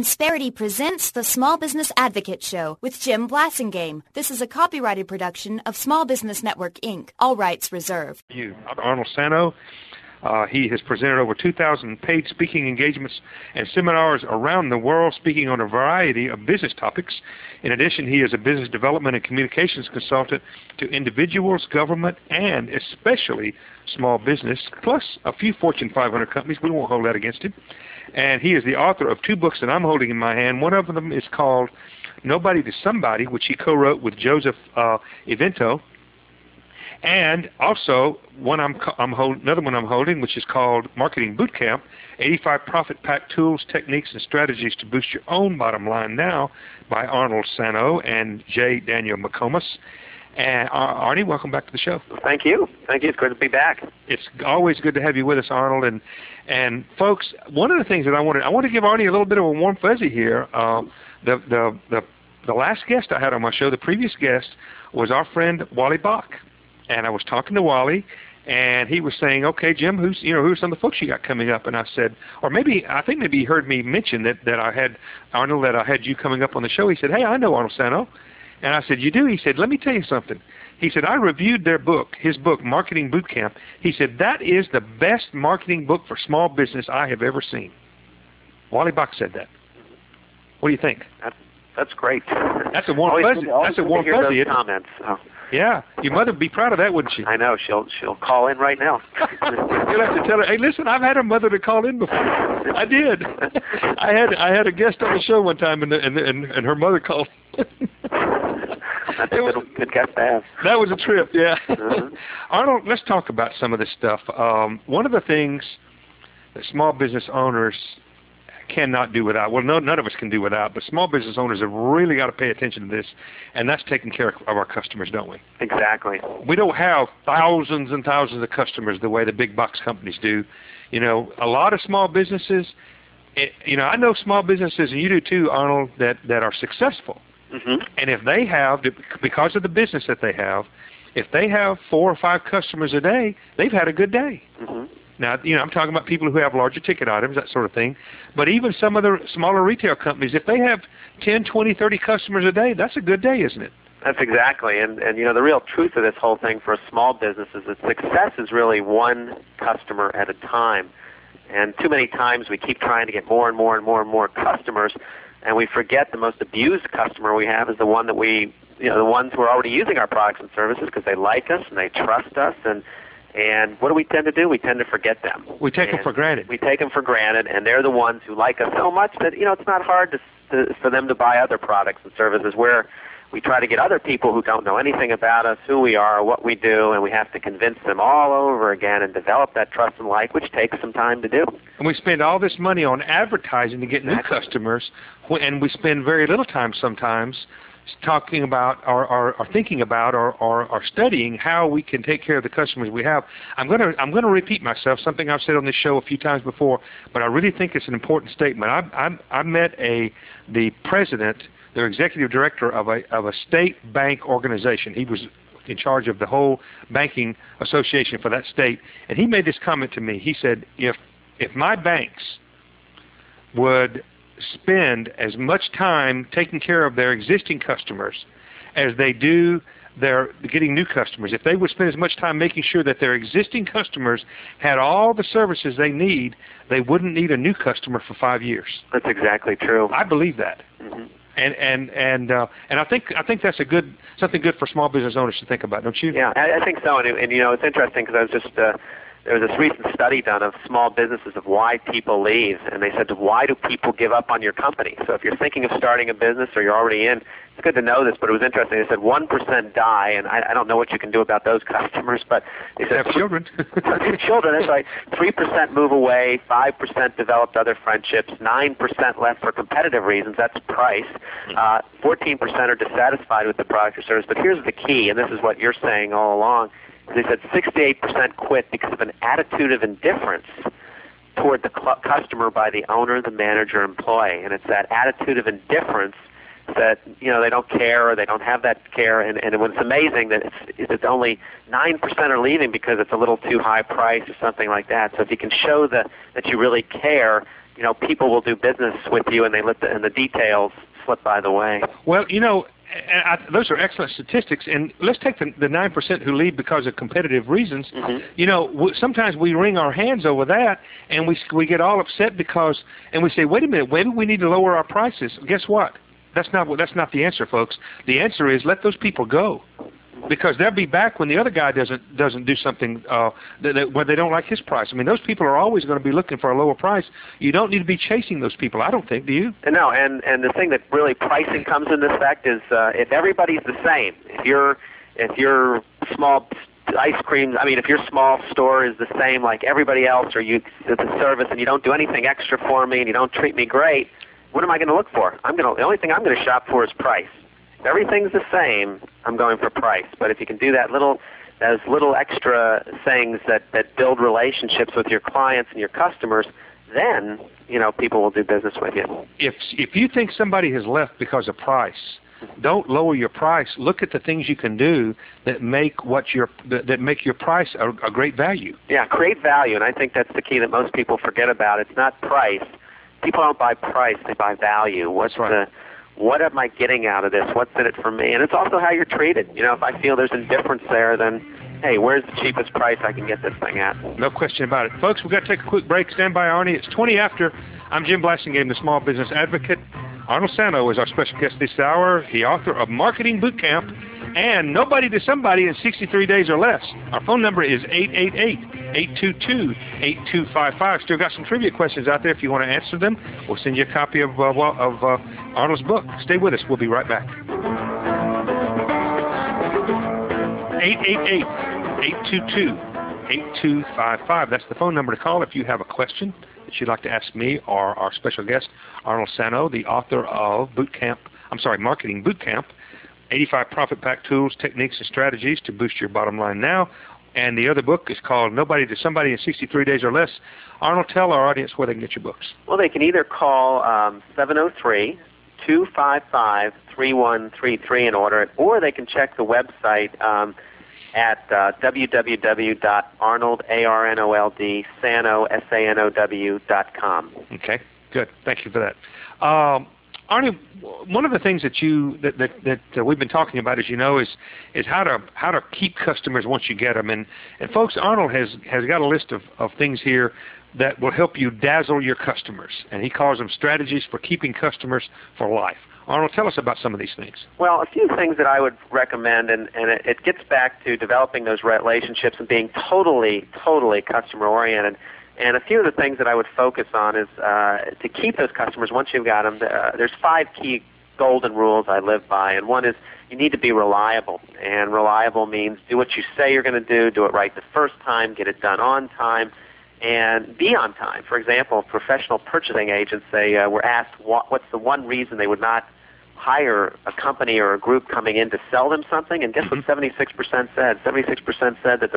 Insperity presents the Small Business Advocate Show with Jim Blasingame. This is a copyrighted production of Small Business Network, Inc. All rights reserved. Arnold Sano. He has presented over 2,000 paid speaking engagements and seminars around the world, speaking on a variety of business topics. In addition, he is a business development and communications consultant to individuals, government, and especially small business, plus a few Fortune 500 companies. We won't hold that against him. And he is the author of two books that I'm holding in my hand. One of them is called Nobody to Somebody, which he co-wrote with Joseph Evento. And also another one I'm holding, which is called Marketing Bootcamp, 85 Profit-Packed Tools, Techniques, and Strategies to Boost Your Own Bottom Line Now by Arnold Sano and J. Daniel McComas. And Arnie, welcome back to the show. Thank you. Thank you. It's good to be back. It's always good to have you with us, Arnold. And folks, one of the things that I want to give Arnie a little bit of a warm fuzzy here. The last guest I had on my show, the previous guest, was our friend Wally Bach. And I was talking to Wally, and he was saying, "Okay, Jim, who's some of the folks you got coming up?" And I said, I think maybe he heard me mention that I had Arnold, that I had you coming up on the show. He said, "Hey, I know Arnold Sano." And I said, "You do?" He said, "Let me tell you something." He said, "I reviewed his book, Marketing Bootcamp." He said, "That is the best marketing book for small business I have ever seen." Wally Bach said that. What do you think? That's great. That's a warm fuzzy. That's a warm fuzzy. Comments. Oh. Yeah, your mother would be proud of that, wouldn't she? I know. She'll call in right now. You'll have to tell her, "Hey, listen, I've had a mother to call in before." I did. I had a guest on the show one time, and her mother called. That's a good guest to have. That was a trip, yeah. Mm-hmm. Arnold, let's talk about some of this stuff. One of the things that small business owners cannot do without, well, none of us can do without, but small business owners have really got to pay attention to this, and that's taking care of our customers, don't we? Exactly. We don't have thousands and thousands of customers the way the big box companies do. A lot of small businesses, I know small businesses, and you do too, Arnold, that are successful. Mm-hmm. And if they have, because of the business that they have, if they have 4 or 5 customers a day, they've had a good day. Mm-hmm. Now, I'm talking about people who have larger ticket items, that sort of thing. But even some of the smaller retail companies, if they have 10, 20, 30 customers a day, that's a good day, isn't it? That's exactly. And the real truth of this whole thing for a small business is that success is really one customer at a time. And too many times we keep trying to get more and more and more and more customers, and we forget the most abused customer we have is the one that the ones who are already using our products and services because they like us and they trust us. And what do we tend to do? We tend to forget them. We take them for granted. We take them for granted, and they're the ones who like us so much that it's not hard for them to buy other products and services. Where we try to get other people who don't know anything about us, who we are, what we do, and we have to convince them all over again and develop that trust and like, which takes some time to do. And we spend all this money on advertising to get new customers, and we spend very little time sometimes talking about or thinking about or studying how we can take care of the customers we have. I'm going to repeat myself, something I've said on this show a few times before, but I really think it's an important statement. I met the president, the executive director of a state bank organization. He was in charge of the whole banking association for that state, and he made this comment to me. He said, if my banks would spend as much time taking care of their existing customers as they do their getting new customers, if they would spend as much time making sure that their existing customers had all the services they need, they wouldn't need a new customer for 5 years. That's exactly true. I believe that. Mm-hmm. And I think that's something good for small business owners to think about, don't you? Yeah, I think so. And it's interesting because I was just there was this recent study done of small businesses of why people leave, and they said, why do people give up on your company? So if you're thinking of starting a business or you're already in, it's good to know this, but it was interesting. They said 1% die, and I don't know what you can do about those customers, but they said have children. Children, that's right. 3% move away, 5% developed other friendships, 9% left for competitive reasons, that's price, 14% are dissatisfied with the product or service. But here's the key, and this is what you're saying all along. They said 68% quit because of an attitude of indifference toward the customer by the owner, the manager, employee. And it's that attitude of indifference that, they don't care or they don't have that care. And what's amazing that it's only 9% are leaving because it's a little too high price or something like that. So if you can show that you really care, people will do business with you and they let the details slip by the way. Well, those are excellent statistics, and let's take the 9% who leave because of competitive reasons. Mm-hmm. Sometimes we wring our hands over that, and we get all upset and we say, wait a minute, maybe we need to lower our prices. Guess what? That's not the answer, folks. The answer is let those people go, because they'll be back when the other guy doesn't do something where they don't like his price. I mean, those people are always going to be looking for a lower price. You don't need to be chasing those people, I don't think, do you? No, and the thing that really pricing comes into effect is if everybody's the same. If your small ice cream, if your small store is the same like everybody else, or it's a service and you don't do anything extra for me and you don't treat me great, what am I going to look for? The only thing I'm going to shop for is price. If everything's the same, I'm going for price. But if you can do those little extra things that build relationships with your clients and your customers, then people will do business with you. If you think somebody has left because of price, don't lower your price. Look at the things you can do that make your price a great value. Yeah, create value, and I think that's the key that most people forget about. It's not price. People don't buy price; they buy value. What am I getting out of this? What's in it for me? And it's also how you're treated. If I feel there's indifference there, then, hey, where's the cheapest price I can get this thing at? No question about it. Folks, we've got to take a quick break. Stand by, Arnie. It's 20 after. I'm Jim Blasingame, the Small Business Advocate. Arnold Sano is our special guest this hour, the author of Marketing Boot Camp and Nobody to Somebody in 63 Days or Less. Our phone number is 888-822-8255. Still got some trivia questions out there if you want to answer them. We'll send you a copy of Arnold's book. Stay with us. We'll be right back. 888-822-8255. That's the phone number to call if you have a question that you'd like to ask me or our special guest, Arnold Sano, the author of Marketing Boot Camp, 85 Profit Pack Tools, Techniques, and Strategies to Boost Your Bottom Line Now. And the other book is called Nobody to Somebody in 63 Days or Less. Arnold, tell our audience where they can get your books. Well, they can either call 703-255-3133 and order it, or they can check the website at www.arnold.sanow.com. Okay, good. Thank you for that. Arnie, one of the things that we've been talking about, as you know, is how to keep customers once you get them. And folks, Arnold has got a list of things here that will help you dazzle your customers, and he calls them strategies for keeping customers for life. Arnold, tell us about some of these things. Well, a few things that I would recommend, and it gets back to developing those relationships and being totally customer-oriented. And a few of the things that I would focus on is to keep those customers once you've got them. There's 5 key golden rules I live by, and one is you need to be reliable. And reliable means do what you say you're going to do it right the first time, get it done on time, and be on time. For example, professional purchasing agents, they were asked what's the one reason they would not hire a company or a group coming in to sell them something, and guess what 76% said? 76% said that the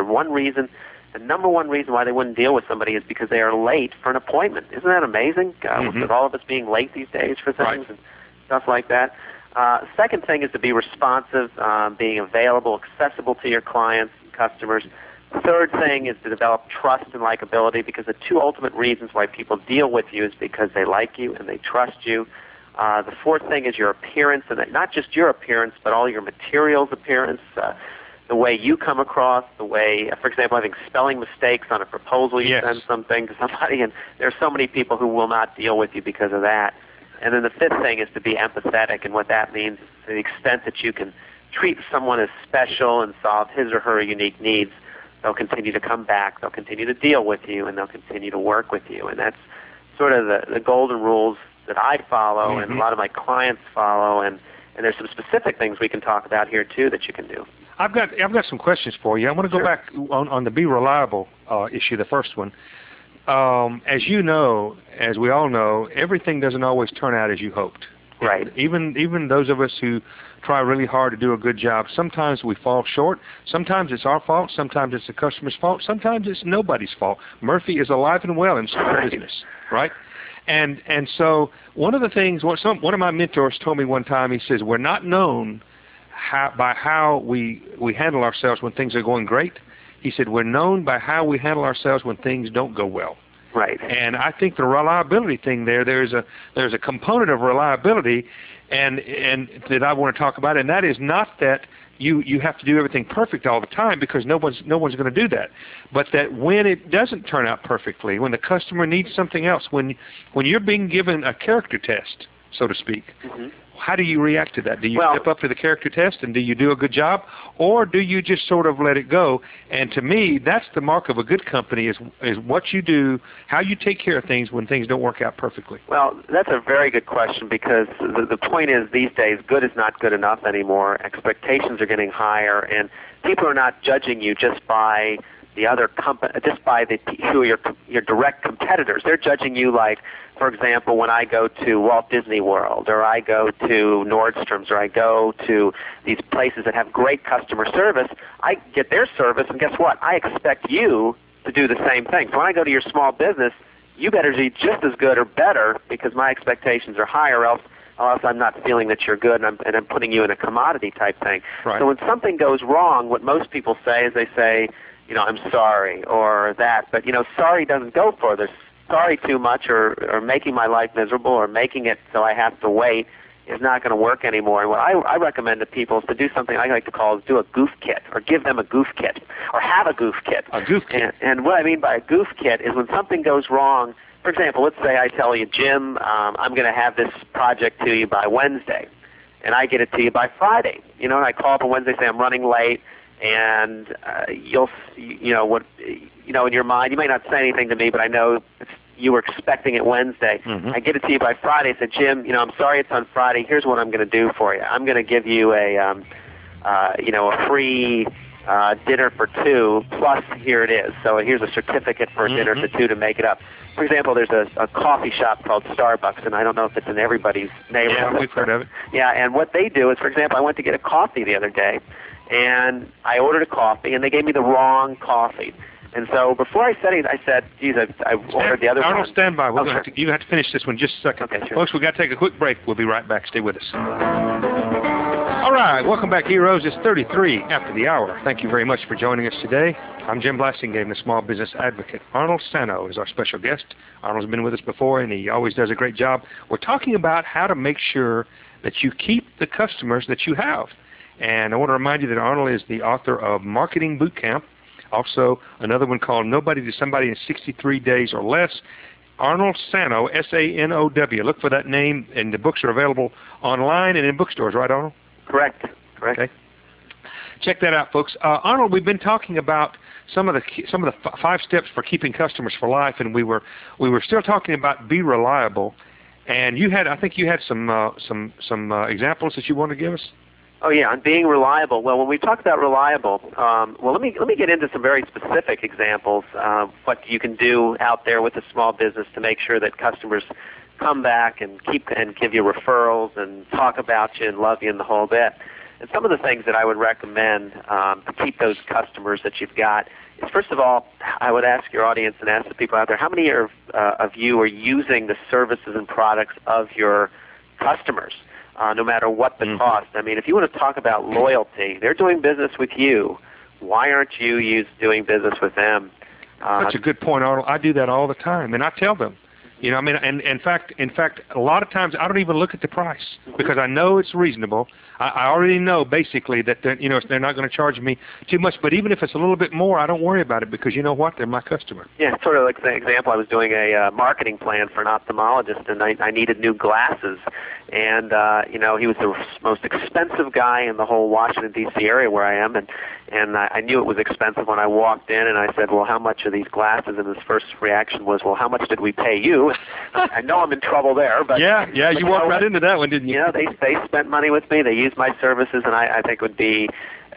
number one reason why they wouldn't deal with somebody is because they are late for an appointment. Isn't that amazing? With all of us being late these days for things and stuff like that. Second thing is to be responsive, being available, accessible to your clients and customers. Third thing is to develop trust and likability, because the 2 ultimate reasons why people deal with you is because they like you and they trust you. The fourth thing is your appearance, and not just your appearance, but all your materials appearance, the way you come across, the way, for example, having spelling mistakes on a proposal you send something to somebody, and there are so many people who will not deal with you because of that. And then the fifth thing is to be empathetic, and what that means is to the extent that you can treat someone as special and solve his or her unique needs, they'll continue to come back, they'll continue to deal with you, and they'll continue to work with you. And that's sort of the golden rules that I follow and a lot of my clients follow, and there's some specific things we can talk about here too that you can do. I've got some questions for you. I want to go back on the be reliable issue, the first one. As you know, as we all know, everything doesn't always turn out as you hoped. Right. Even those of us who try really hard to do a good job, sometimes we fall short. Sometimes it's our fault. Sometimes it's the customer's fault. Sometimes it's nobody's fault. Murphy is alive and well in small business, right? And so one of the things, one of my mentors told me one time, he says, we're not known by how we handle ourselves when things are going great. He said, we're known by how we handle ourselves when things don't go well. Right. And I think the reliability thing there's a component of reliability and that I want to talk about, and that is not that you have to do everything perfect all the time, because no one's going to do that. But that when it doesn't turn out perfectly, when the customer needs something else, when you're being given a character test, so to speak, how do you react to that? Do you step up to the character test and do you do a good job, or do you just sort of let it go? And to me, that's the mark of a good company is what you do, how you take care of things when things don't work out perfectly. Well, that's a very good question, because the point is these days good is not good enough anymore. Expectations are getting higher, and people are not judging you just by the other just by who are your direct competitors. They're judging you like, for example, when I go to Walt Disney World, or I go to Nordstrom's, or I go to these places that have great customer service, I get their service, and guess what? I expect you to do the same thing. So when I go to your small business, you better be just as good or better, because my expectations are higher, or else I'm not feeling that you're good, and I'm putting you in a commodity type thing. Right. So when something goes wrong, what most people say is they say, I'm sorry, or that. But, sorry doesn't go further. Sorry too much, or making my life miserable, or making it so I have to wait is not going to work anymore. And what I recommend to people is to do something I like to call is do a goof kit, or give them a goof kit, or have a goof kit. A goof kit. And what I mean by a goof kit is when something goes wrong. For example, let's say I tell you, Jim, I'm going to have this project to you by Wednesday, and I get it to you by Friday. And I call up on Wednesday, say I'm running late, and in your mind, you may not say anything to me, but I know you were expecting it Wednesday. I get it to you by Friday. I said, Jim, I'm sorry it's on Friday. Here's what I'm going to do for you. I'm going to give you a free dinner for two, plus here it is. So here's a certificate for a dinner for two to make it up. For example, there's a coffee shop called Starbucks, and I don't know if it's in everybody's neighborhood. Yeah, we've heard of it. Yeah, and what they do is, for example, I went to get a coffee the other day, and I ordered a coffee, and they gave me the wrong coffee. And so before I said it, I said, geez, I ordered the other one. Arnold, stand by. Sure. You have to finish this one just a second. Okay, sure. Folks, we've got to take a quick break. We'll be right back. Stay with us. All right. Welcome back, Heroes. It's 33 after the hour. Thank you very much for joining us today. I'm Jim Blasingame, the Small Business Advocate. Arnold Sano is our special guest. Arnold's been with us before, and he always does a great job. We're talking about how to make sure that you keep the customers that you have. And I want to remind you that Arnold is the author of Marketing Boot Camp, also another one called Nobody to Somebody in 63 Days or Less. Arnold Sano, S-A-N-O-W. Look for that name, and the books are available online and in bookstores, right, Arnold? Correct. Okay. Check that out, folks. Arnold, we've been talking about some of the 5 steps for keeping customers for life, and we were still talking about be reliable. And I think you had some examples that you want to give us. Oh yeah, on being reliable. Well, when we talk about reliable, let me get into some very specific examples of what you can do out there with a small business to make sure that customers come back and give you referrals and talk about you and love you and the whole bit. And some of the things that I would recommend to keep those customers that you've got is, first of all, I would ask your audience and ask the people out there, how many of you are using the services and products of your customers? No matter what the cost. I mean, if you want to talk about loyalty, they're doing business with you. Why aren't you doing business with them? That's a good point, Arnold. I do that all the time, and I tell them. And in fact, a lot of times I don't even look at the price because I know it's reasonable. I already know basically that they're not going to charge me too much. But even if it's a little bit more, I don't worry about it because you know what? They're my customer. Yeah, sort of like the example. I was doing a marketing plan for an ophthalmologist, and I needed new glasses. And he was the most expensive guy in the whole Washington D.C. area where I am, and I knew it was expensive when I walked in, and I said, well, how much are these glasses? And his first reaction was, well, how much did we pay you? I know I'm in trouble there, but you walked right into that one, didn't you? They spent money with me. They used my services, and I think it would be,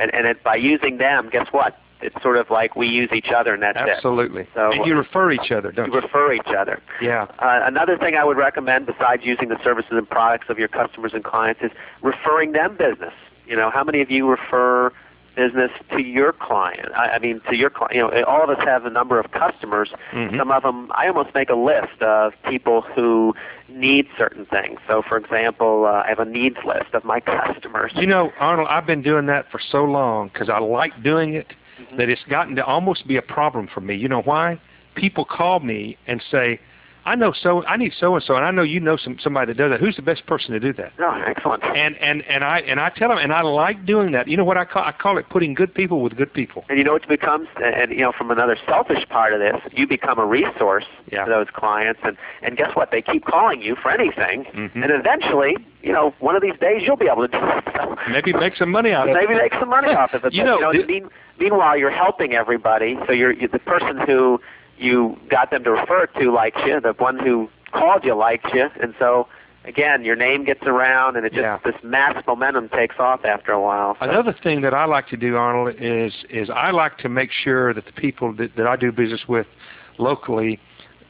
by using them, guess what? It's sort of like we use each other, and that's Absolutely. it. So, and you refer each other, don't you? You refer each other. Yeah. Another thing I would recommend, besides using the services and products of your customers and clients, is referring them business. How many of you refer business to your client? To your client. All of us have a number of customers. Some of them, I almost make a list of people who need certain things. So, for example, I have a needs list of my customers. Arnold, I've been doing that for so long because I like doing it that it's gotten to almost be a problem for me. You know why? people call me and say, I need so and so, and I know you know somebody that does that. Who's the best person to do that? Oh, excellent. And I tell them, and I like doing that. You know what I call it? Putting good people with good people. And you know what it becomes? And you know, from another selfish part of this, you become a resource to those clients. And guess what? They keep calling you for anything, and eventually, you know, one of these days you'll be able to do it. So maybe make some money out of it. Maybe make some money off of it. Meanwhile, you're helping everybody. So you're the person who you got them to refer to likes you, the one who called you likes you, and so again, your name gets around, and it just this mass momentum takes off after a while. So. Another thing that I like to do, Arnold, is I like to make sure that the people that I do business with locally,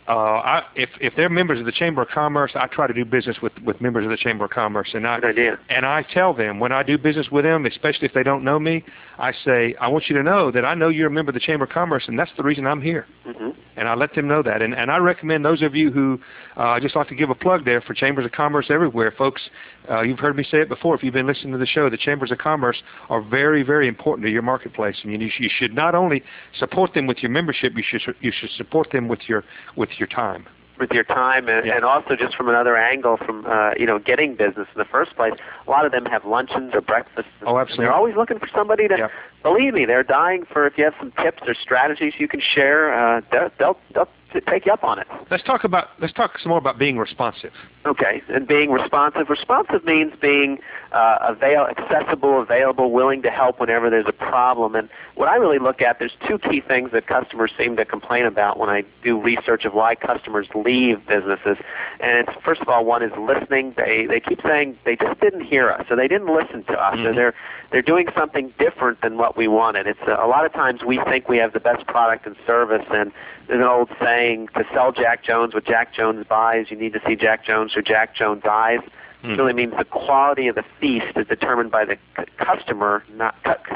if they're members of the Chamber of Commerce, I try to do business with members of the Chamber of Commerce. And Good idea. And I tell them, when I do business with them, especially if they don't know me, I say, I want you to know that I know you're a member of the Chamber of Commerce, and that's the reason I'm here. And I let them know that. And I recommend those of you who, I just like to give a plug there for Chambers of Commerce everywhere. Folks, you've heard me say it before. If you've been listening to the show, the Chambers of Commerce are very, very important to your marketplace. And you should not only support them with your membership, you should support them with your time. With your time, and also just from another angle, from getting business in the first place. A lot of them have luncheons or breakfasts. Oh, absolutely. They're always looking for somebody to. Believe me, they're dying for. If you have some tips or strategies you can share, they'll take you up on it. Let's talk some more about being responsive. Okay, and being responsive. Responsive means being accessible, available, willing to help whenever there's a problem. And what I really look at, there's two key things that customers seem to complain about when I do research of why customers leave businesses. And it's, first of all, one is listening. They keep saying they just didn't hear us, or they didn't listen to us, or they're doing something different than what we wanted. It's a lot of times we think we have the best product and service, and there's an old saying, to sell Jack Jones what Jack Jones buys, you need to see Jack Jones or Jack Jones eyes. It really means the quality of the feast is determined by the consumer, not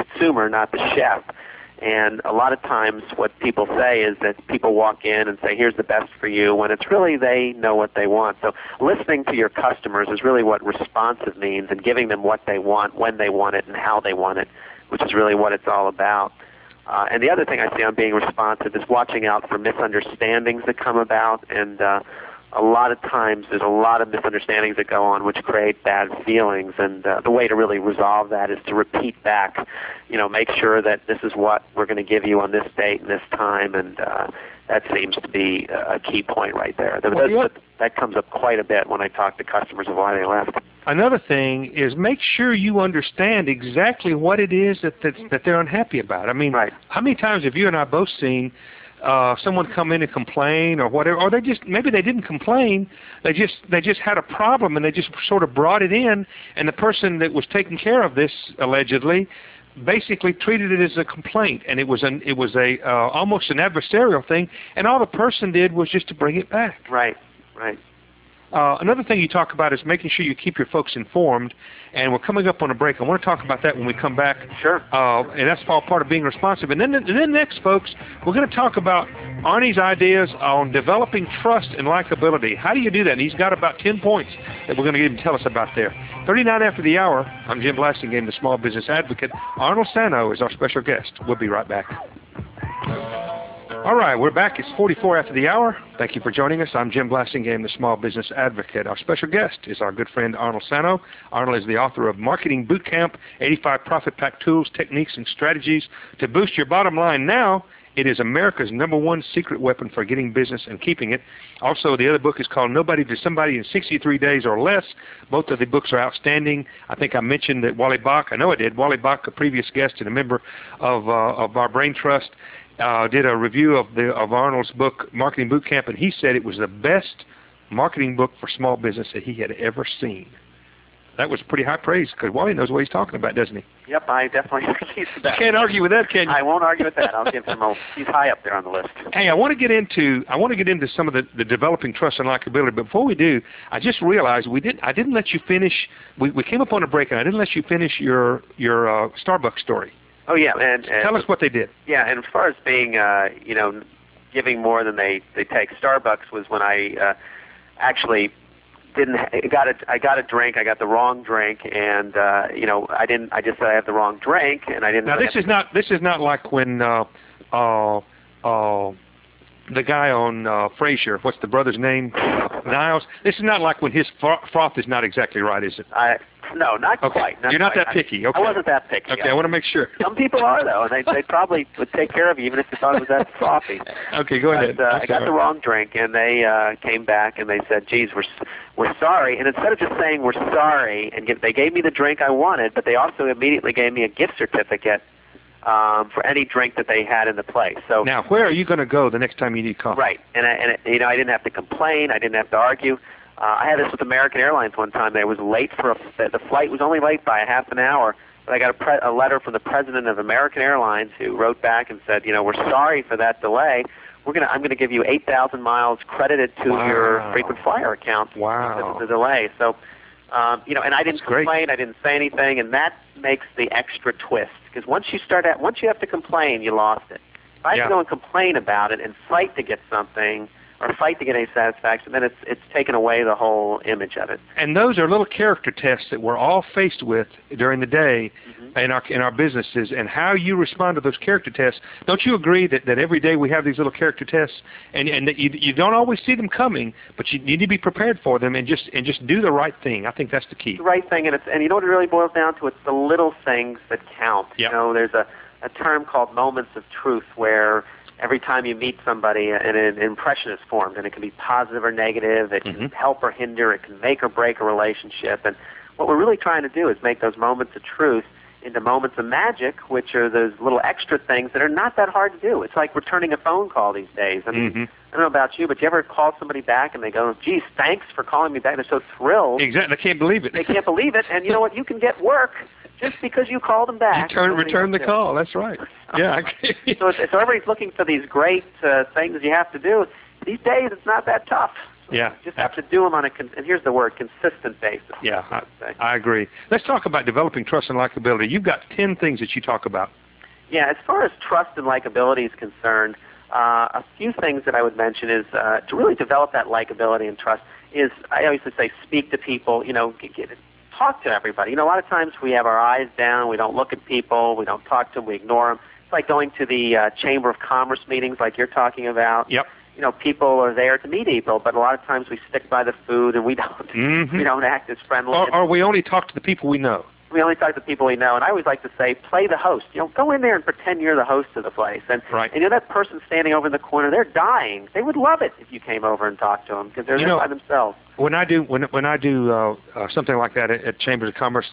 the chef. And a lot of times what people say is that people walk in and say, here's the best for you, when it's really they know what they want. So listening to your customers is really what responsive means, and giving them what they want, when they want it, and how they want it, which is really what it's all about. And the other thing I see on being responsive is watching out for misunderstandings that come about, and a lot of times there's a lot of misunderstandings that go on which create bad feelings, and the way to really resolve that is to repeat back, make sure that this is what we're going to give you on this date and this time, and that seems to be a key point right there. That comes up quite a bit when I talk to customers of why they left. Another thing is make sure you understand exactly what it is that they're unhappy about. I mean, How many times have you and I both seen someone come in and complain or whatever, or maybe they didn't complain, they just had a problem and they just sort of brought it in, and the person that was taking care of this allegedly basically treated it as a complaint, and it was almost an adversarial thing, and all the person did was just to bring it back. Right. Another thing you talk about is making sure you keep your folks informed, and we're coming up on a break. I want to talk about that when we come back. Sure. And that's all part of being responsive. And then next, folks, we're going to talk about Arnie's ideas on developing trust and likability. How do you do that? And he's got about 10 points that we're going to get him to tell us about there. 39 after the hour, I'm Jim Blasingame, the Small Business Advocate. Arnold Sano is our special guest. We'll be right back. All right, we're back. It's 44 after the hour. Thank you for joining us. I'm Jim Blasingame, the Small Business Advocate. Our special guest is our good friend Arnold Sano. Arnold is the author of Marketing Bootcamp, 85 Profit Pack Tools, Techniques, and Strategies to Boost Your Bottom Line. Now, it is America's #1 secret weapon for getting business and keeping it. Also, the other book is called Nobody to Somebody in 63 Days or Less. Both of the books are outstanding. I think I mentioned that Wally Bach, I know I did, Wally Bach, a previous guest and a member of our Brain Trust, did a review of Arnold's book, Marketing Bootcamp, and he said it was the best marketing book for small business that he had ever seen. That was pretty high praise, because Wally knows what he's talking about, doesn't he? Yep, I definitely think he's the best. You can't argue with that, can you? I won't argue with that. I'll give him he's high up there on the list. Hey, I want to get into some of the developing trust and likability, but before we do, I just realized I didn't let you finish. We came up on a break, and I didn't let you finish your Starbucks story. Oh yeah, and tell us what they did. Yeah, and as far as being giving more than they take, Starbucks was when I actually I got a drink. I got the wrong drink, and I just said I have the wrong drink, and I didn't. Now this is not like when the guy on Frasier. What's the brother's name? Niles. This is not like when his froth is not exactly right, is it? No, not quite. You're not that picky. Okay. I wasn't that picky. Okay, I want to make sure. Some people are, though, and they probably would take care of you even if they thought it was that frothy. Okay, go ahead. But, I got the wrong drink, and they came back and they said, "Geez, we're sorry." And instead of just saying we're sorry, and they gave me the drink I wanted, but they also immediately gave me a gift certificate for any drink that they had in the place. So now, where are you going to go the next time you need coffee? Right, and I didn't have to complain. I didn't have to argue. I had this with American Airlines one time. They was late for the flight was only late by a half an hour, but I got a letter from the president of American Airlines who wrote back and said, we're sorry for that delay. I'm going to give you 8,000 miles credited to your frequent flyer account because of the delay. So, and I didn't complain. I didn't say anything, and that makes the extra twist because once you have to complain, you lost it. If I have to go and complain about it and fight to get something, or fight to get any satisfaction, then it's taken away the whole image of it. And those are little character tests that we're all faced with during the day in our businesses, and how you respond to those character tests. Don't you agree that every day we have these little character tests, and that you don't always see them coming, but you need to be prepared for them and just do the right thing? I think that's the key. The right thing, and you know what it really boils down to? It's the little things that count. Yep. There's a term called moments of truth where every time you meet somebody, an impression is formed, and it can be positive or negative. It can help or hinder. It can make or break a relationship. And what we're really trying to do is make those moments of truth into moments of magic, which are those little extra things that are not that hard to do. It's like returning a phone call these days. I mean, I don't know about you, but you ever call somebody back and they go, "Geez, thanks for calling me back." They're so thrilled. Exactly. They can't believe it. They can't believe it. And you know what? You can get work just because you called them back. You return the call. That's right. Yeah. So everybody's looking for these great things you have to do. These days, it's not that tough. Yeah. You just have to do them on and here's the word, consistent basis. Yeah, I agree. Let's talk about developing trust and likability. You've got 10 things that you talk about. Yeah, as far as trust and likability is concerned, a few things that I would mention is to really develop that likability and trust is, I always say, speak to people, talk to everybody. A lot of times we have our eyes down, we don't look at people, we don't talk to them, we ignore them. It's like going to the Chamber of Commerce meetings like you're talking about. Yep. People are there to meet people, but a lot of times we stick by the food and we don't act as friendly. Or we only talk to the people we know. We only talk to people we know, and I always like to say, play the host. Go in there and pretend you're the host of the place. And that person standing over in the corner, they're dying. They would love it if you came over and talked to them because they're there by themselves. When I do something like that at Chambers of Commerce,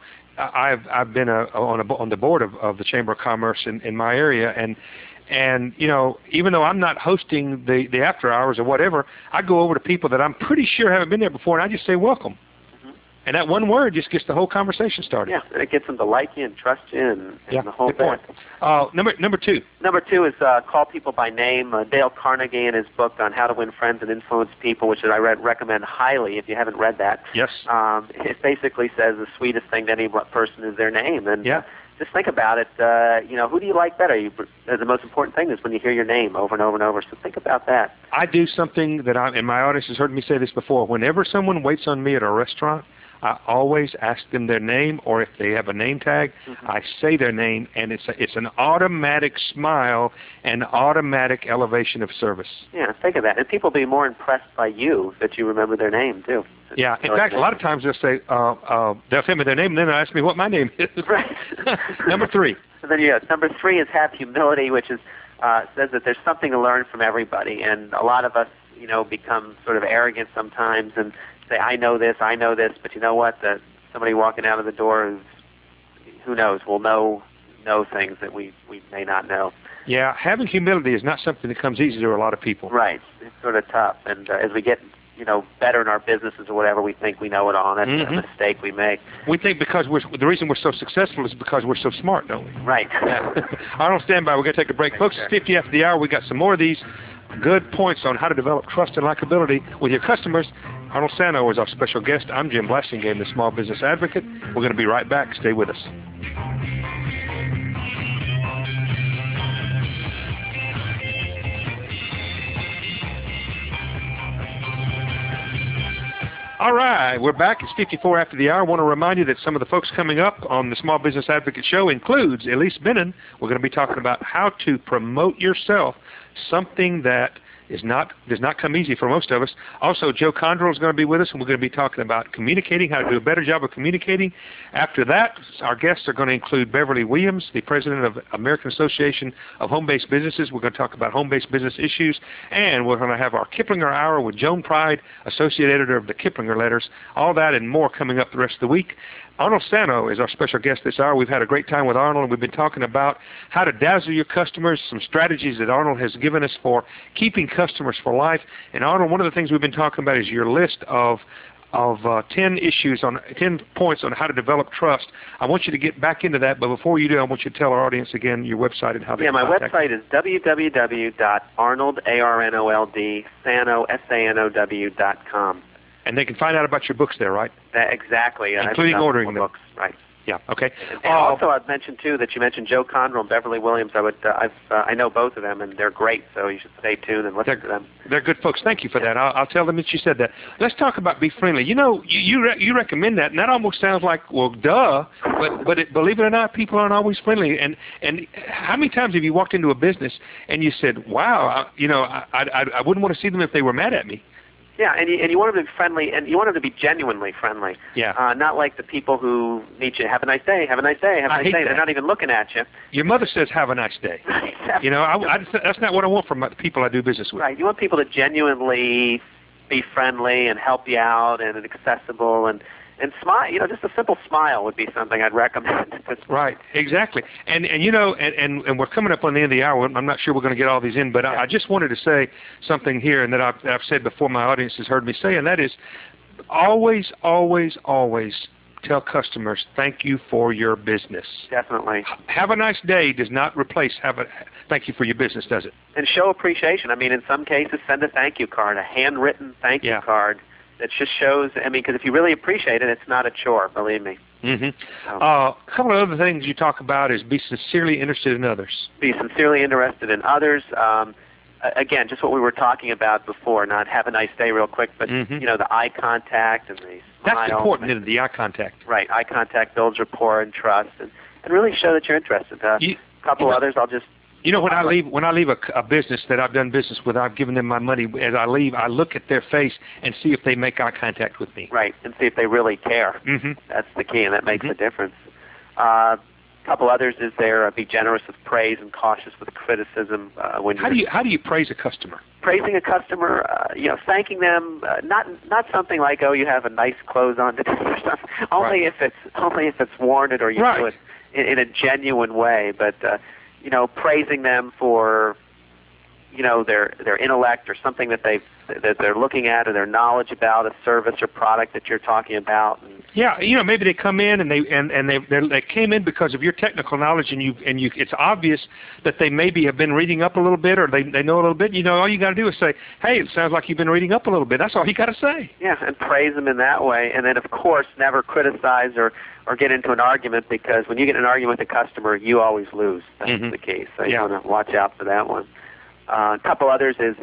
I've been on the board of the Chamber of Commerce in my area, and even though I'm not hosting the after hours or whatever, I go over to people that I'm pretty sure haven't been there before, and I just say welcome. And that one word just gets the whole conversation started. Yeah, and it gets them to like you and trust you and the whole good point. Number two. Number two is call people by name. Dale Carnegie in his book on how to win friends and influence people, which I recommend highly if you haven't read that. Yes. It basically says the sweetest thing to any person is their name. And just think about it. Who do you like better? The most important thing is when you hear your name over and over and over. So think about that. I do something that and my audience has heard me say this before. Whenever someone waits on me at a restaurant, I always ask them their name, or if they have a name tag, I say their name, and it's an automatic smile and automatic elevation of service. Yeah, think of that. And people will be more impressed by you that you remember their name, too. Yeah, in fact, a lot of times they'll say, they'll tell me their name, and then they'll ask me what my name is. Right. Number three. And then number three is have humility, which is says that there's something to learn from everybody. And a lot of us, become sort of arrogant sometimes and say, I know this, but you know what? Somebody walking out of the door who knows, will know things that we may not know. Yeah, having humility is not something that comes easy to a lot of people. Right. It's sort of tough. And as we get better in our businesses or whatever, we think we know it all, and that's a mistake we make. We think because the reason we're so successful is because we're so smart, don't we? Right. Arnold, stand by. We're going to take a break. Folks, it's 50 after the hour. We got some more of these good points on how to develop trust and likability with your customers. Arnold Sano is our special guest. I'm Jim Blasingame, the Small Business Advocate. We're going to be right back. Stay with us. All right, we're back. It's 54 after the hour. I want to remind you that some of the folks coming up on the Small Business Advocate Show includes Elise Bennon. We're going to be talking about how to promote yourself, something that does not come easy for most of us. Also, Joe Condrell is going to be with us, and we're going to be talking about communicating, how to do a better job of communicating. After that, our guests are going to include Beverly Williams, the president of American Association of Home-Based Businesses. We're going to talk about home-based business issues, and we're going to have our Kiplinger Hour with Joan Pride, associate editor of the Kiplinger Letters. All that and more coming up the rest of the week. Arnold Sano is our special guest this hour. We've had a great time with Arnold, and we've been talking about how to dazzle your customers, some strategies that Arnold has given us for keeping customers for life. And Arnold, one of the things we've been talking about is your list of 10 points on how to develop trust. I want you to get back into that, but before you do, I want you to tell our audience again your website and how they can contact you. My website is www.arnold.com. And they can find out about your books there, right? Exactly. Including ordering them. Books, right. Yeah. Okay. And also, I'd mention too that you mentioned Joe Condrell and Beverly Williams. I know both of them, and they're great. So you should stay tuned and listen to them. They're good folks. Thank you for that. I'll tell them that you said that. Let's talk about Be Friendly. You know, you recommend that, and that almost sounds like, well, duh. But believe it or not, people aren't always friendly. And how many times have you walked into a business and you said, wow, I wouldn't want to see them if they were mad at me. Yeah, and you want them to be friendly, and you want them to be genuinely friendly. Yeah. Not like the people who need you, have a nice day, have a nice day, have a nice day. They're not even looking at you. Your mother says, have a nice day. Exactly. That's not what I want from the people I do business with. Right. You want people to genuinely be friendly and help you out and accessible and smile. Just a simple smile would be something I'd recommend. Right, exactly. And we're coming up on the end of the hour. I'm not sure we're going to get all these in, but I just wanted to say something here, and that I've said before my audience has heard me say, and that is always, always, always tell customers thank you for your business. Definitely. Have a nice day does not replace thank you for your business, does it? And show appreciation. I mean, in some cases, send a thank you card, a handwritten thank you card. That just shows, because if you really appreciate it, it's not a chore, believe me. Mm-hmm. A couple of other things you talk about is be sincerely interested in others. Be sincerely interested in others. Again, just what we were talking about before, not have a nice day real quick, but, the eye contact and the smile. That's important, isn't it, the eye contact? Right. Eye contact builds rapport and trust and really show that you're interested. A couple others I'll just... when I leave a business that I've done business with, I've given them my money. As I leave, I look at their face and see if they make eye contact with me. Right, and see if they really care. Mm-hmm. That's the key, and that makes a difference. A couple others is be generous with praise and cautious with criticism. How do you praise a customer? Praising a customer, thanking them, not something like, oh, you have a nice clothes on today or something. Only if it's warranted or you do it in a genuine way, but. Praising them for, their intellect or something that they're looking at, or their knowledge about a service or product that you're talking about. Maybe they come in and they came in because of your technical knowledge, and it's obvious that they maybe have been reading up a little bit, or they know a little bit. All you got to do is say, hey, it sounds like you've been reading up a little bit. That's all you got to say. Yeah, and praise them in that way, and then of course never criticize or get into an argument, because when you get in an argument with a customer, you always lose. That's the case. So you want to watch out for that one. A couple others is,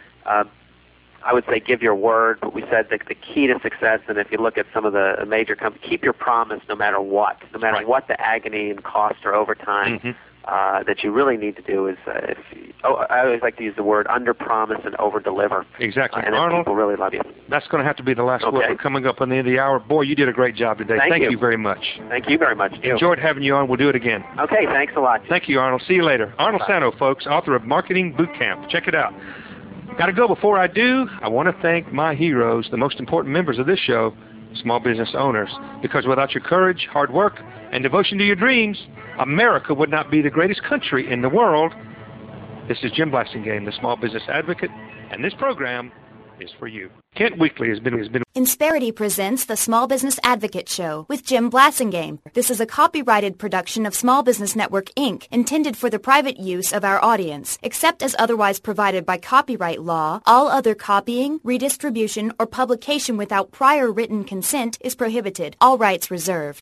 I would say, give your word. But we said that the key to success, and if you look at some of the major companies, keep your promise no matter what. No matter what the agony and cost or overtime that you really need to do is, I always like to use the word under-promise and over-deliver. Exactly. And Arnold, people really love you. That's going to have to be the last word. We're coming up on the end of the hour. Boy, you did a great job today. Thank you very much. Thank you very much, too. Enjoyed having you on. We'll do it again. Okay, thanks a lot. Thank you, Arnold. See you later. Arnold Sano, folks, author of Marketing Boot Camp. Check it out. Got to go. Before I do, I want to thank my heroes, the most important members of this show, small business owners, because without your courage, hard work, and devotion to your dreams, America would not be the greatest country in the world. This is Jim Blasingame, the Small Business Advocate, and this program is for you. Kent Weekly has been... Insperity presents the Small Business Advocate Show with Jim Blasingame. This is a copyrighted production of Small Business Network, Inc., intended for the private use of our audience. Except as otherwise provided by copyright law, all other copying, redistribution, or publication without prior written consent is prohibited. All rights reserved.